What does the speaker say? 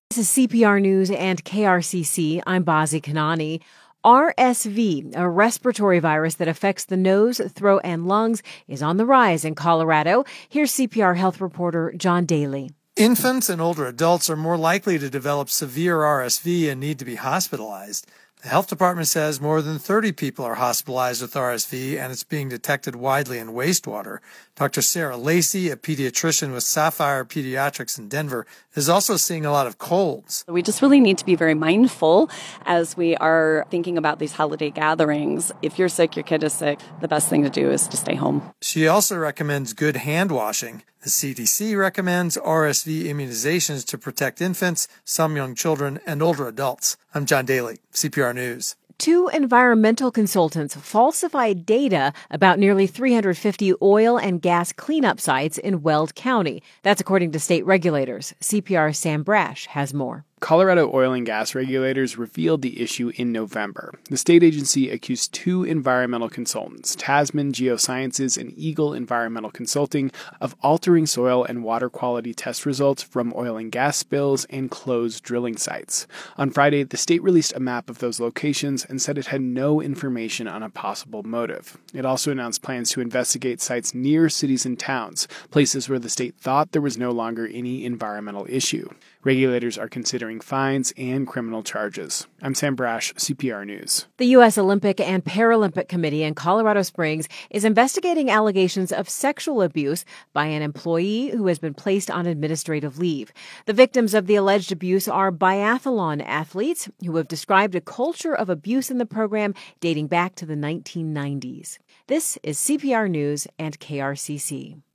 This is CPR News and KRCC. I'm Bazi Kanani. RSV, a respiratory virus that affects the nose, throat, and lungs, is on the rise in Colorado. Here's CPR health reporter John Daly. Infants and older adults are more likely to develop severe RSV and need to be hospitalized. The health department says more than 30 people are hospitalized with RSV, and it's being detected widely in wastewater. Dr. Sarah Lacey, a pediatrician with Sapphire Pediatrics in Denver, is also seeing a lot of colds. We just really need to be very mindful as we are thinking about these holiday gatherings. If you're sick, your kid is sick, the best thing to do is to stay home. She also recommends good hand washing. The CDC recommends RSV immunizations to protect infants, some young children, and older adults. I'm John Daly, CPR News. Two environmental consultants falsified data about nearly 350 oil and gas cleanup sites in Weld County. That's according to state regulators. CPR's Sam Brash has more. Colorado oil and gas regulators revealed the issue in November. The state agency accused two environmental consultants, Tasman Geosciences and Eagle Environmental Consulting, of altering soil and water quality test results from oil and gas spills and closed drilling sites. On Friday, the state released a map of those locations and said it had no information on a possible motive. It also announced plans to investigate sites near cities and towns, places where the state thought there was no longer any environmental issue. Regulators are considering fines and criminal charges. I'm Sam Brash, CPR News. The U.S. Olympic and Paralympic Committee in Colorado Springs is investigating allegations of sexual abuse by an employee who has been placed on administrative leave. The victims of the alleged abuse are biathlon athletes who have described a culture of abuse in the program dating back to the 1990s. This is CPR News and KRCC.